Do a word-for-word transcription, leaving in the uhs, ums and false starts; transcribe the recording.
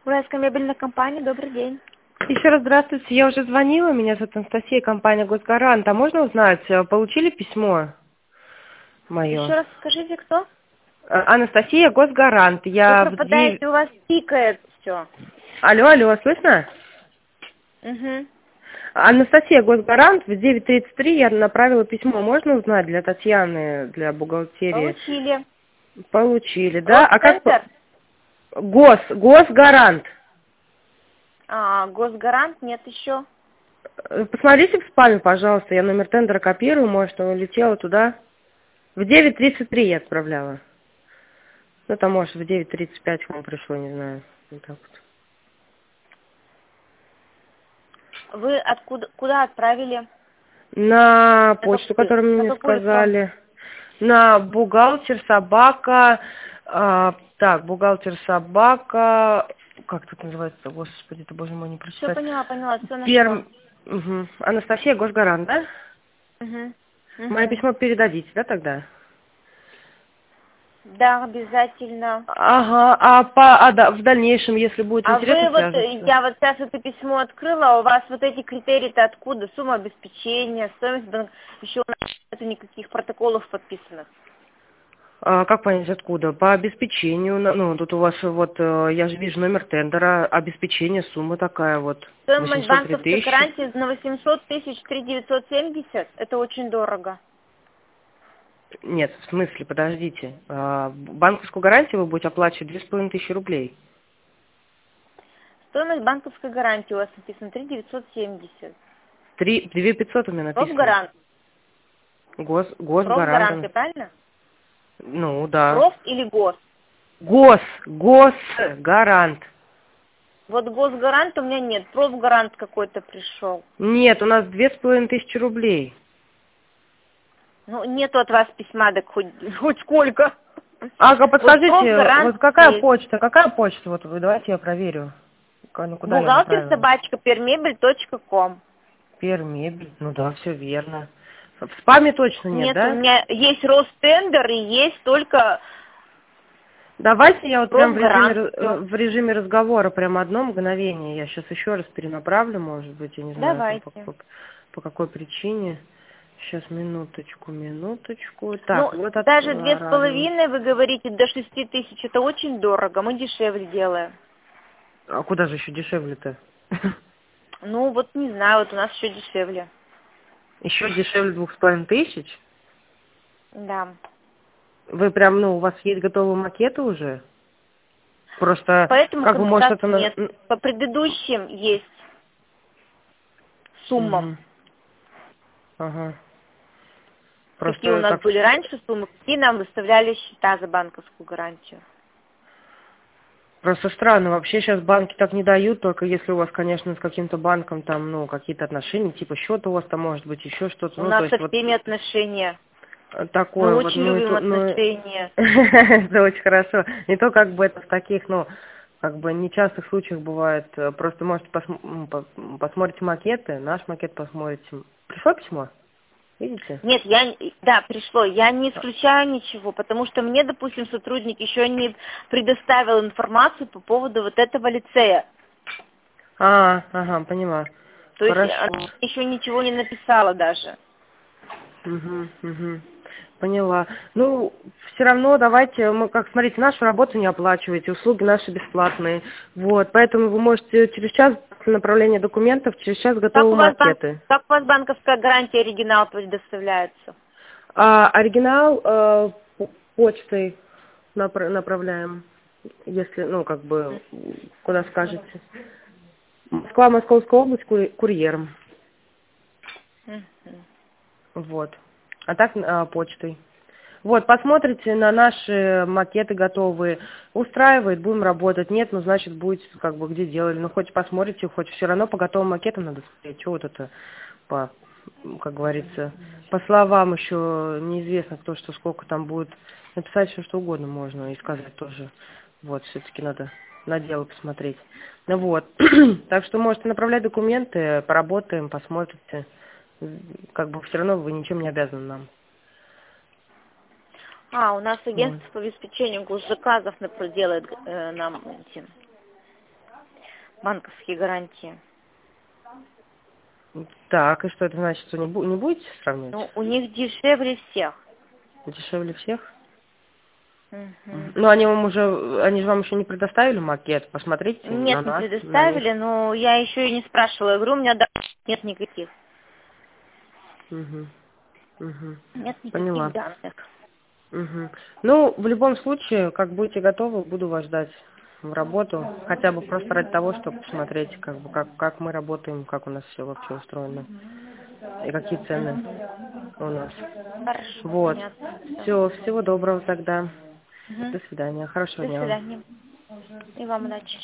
Уральская мебельная компания, добрый день. Еще раз здравствуйте. Я уже звонила, меня зовут Анастасия, компания «Госгарант». А можно узнать, э, получили письмо Еще мое? раз скажите, кто? Э, Анастасия, «Госгарант». Вы Я в девять... пропадаете, у вас пикает все. Алло, алло, слышно? Угу. Анастасия, «Госгарант», в девять тридцать три я направила письмо. Можно узнать для Татьяны, для бухгалтерии? Получили. Получили, да? А как... по- Росцентр? Гос, «Госгарант». А, Госгарант нет еще. Э, Посмотрите в спаме, пожалуйста. Я номер тендера копирую, может, он улетел туда. В девять тридцать три я отправляла. Ну, там, может, в девять тридцать пять к вам пришло, не знаю. Вот так вот. Вы откуда куда отправили? На На почту, какую, которую на мне какую электронную? сказали. На бухгалтер собака. а, так, бухгалтер собака. Как тут называется? Господи, это, боже мой, не Все прочитать. поняла, поняла, все нашла. Перм. Мгм. Анастасия, Госгарант, да? Угу. Мое Угу. письмо передадите, да, тогда? Да, обязательно. Ага, а, по, а да, в дальнейшем, если будет А интересно, вы вот, э, свяжемся. я вот сейчас это письмо открыла, а у вас вот эти критерии-то откуда? Сумма обеспечения, стоимость банк... Еще у нас нету никаких протоколов подписанных. А, как понять, откуда? По обеспечению, на- ну, тут у вас вот, э, я же вижу номер тендера, обеспечение, сумма такая вот, Стоимость восемьсот три банковской тысячи. гарантии на восемьсот тысяч три девятьсот семьдесят. Это очень дорого. Нет, в смысле, подождите. А, банковскую гарантию вы будете оплачивать две с половиной тысячи рублей. Стоимость банковской гарантии у вас написано три девятьсот семьдесят. Три, две пятьсот у меня написано. Профгарант. Гос, госгарант. Профгарант, правильно? Ну, да. Проф или гос? Гос, госгарант. Вот госгарант у меня нет. Профгарант какой-то пришел. Нет, у нас две с половиной тысячи рублей. Ну, нету от вас письма, так хоть, хоть сколько. Ага, Вот подскажите, профгарант вот какая есть. почта, какая почта, вот вы, давайте я проверю. Ка- Ну, куда я Бухгалтер направила? собачка пермебель точка ком. Пермебель. Ну да, все верно. В спаме точно нет, Нет, у да? меня есть Ростендер и есть только Давайте я вот прям в режиме, профгарант. ра- э, Все. в режиме разговора прям одно мгновение. Я сейчас еще раз перенаправлю, может быть, я не знаю, там по, Давайте. по, по какой причине. Сейчас, минуточку, минуточку. Ну, Так, вот даже две с отправила. половиной, вы говорите, до шести тысяч, это очень дорого, мы дешевле делаем. А куда же еще дешевле-то? Ну, вот не знаю, вот у нас еще дешевле. Еще дешевле двух с половиной тысяч? Да. Вы прям, ну, у вас есть готовые макеты уже? Просто, По этому как бы, может, это... контракту на- нет. По предыдущим есть суммам. Мгм. Ага. Какие у Просто нас так... были раньше суммы, какие нам выставляли счета за банковскую гарантию. Просто странно, вообще сейчас банки так не дают, только если у вас, конечно, с каким-то банком там, ну, какие-то отношения, типа счет у вас там может быть, еще что-то, У ну, то нас со есть вот всеми отношения. э, Мы такое вот, очень ну, и любим то, ну, отношения. это очень хорошо. Не то, как бы это в таких, ну, как бы нечастых случаях бывает, э, просто, может, посм- м, по- м, посмотрите макеты, наш макет посмотрите. Пришло письмо? Видите? Нет, я, н- да, пришло. Я не исключаю ничего, потому что мне, допустим, сотрудник еще не предоставил информацию по поводу вот этого лицея. А, ага, поняла. То есть она Хорошо. еще ничего не написала даже. Угу, угу. Поняла. Ну, все равно давайте, мы, как смотрите, нашу работу не оплачиваете, услуги наши бесплатные. Вот, поэтому вы можете через час после направления документов, через час Как у готовы вас банк, макеты. как у вас банковская гарантия оригинал предоставляется? А оригинал э, п- почтой напра- направляем, если, ну, как бы, куда скажете. Москва, Московская область, кури- курьером. Мгм. Вот. А так э, почтой. Вот, посмотрите на наши макеты готовые. Устраивает, будем работать. Нет, ну, значит, будете, как бы, где делали. Ну, хоть посмотрите, хоть все равно по готовым макетам надо смотреть. Чего вот это, по, как говорится, по словам еще неизвестно, кто что, сколько там будет. Написать все, что угодно можно и сказать тоже. Вот, все-таки надо на дело посмотреть. Ну, вот. Так что можете направлять документы, поработаем, посмотрите. Как бы все равно вы ничем не обязаны нам. А, у нас Вот. агентство по обеспечению госзаказов например, делает э, нам эти банковские гарантии. Так, и что это значит, что не, бу- не будете сравнивать? Ну, у них дешевле всех. Дешевле всех? Мгм. Ну, они вам уже, они же вам еще не предоставили макет, посмотрите на Нет, не нас, на предоставили, них. но я еще и не спрашивала. Я говорю, у меня данных нет никаких. Угу. Угу. Нет никаких Поняла. данных. Угу. Ну, в любом случае, как будете готовы, буду вас ждать в работу, хотя бы просто ради того, чтобы посмотреть, как бы, как, как мы работаем, как у нас все вообще устроено, и какие цены у нас. Хорошо, Вот. понятно. Всё. Все, всего доброго тогда. Мгм. До свидания. Хорошего До дня вам. свидания. И вам удачи.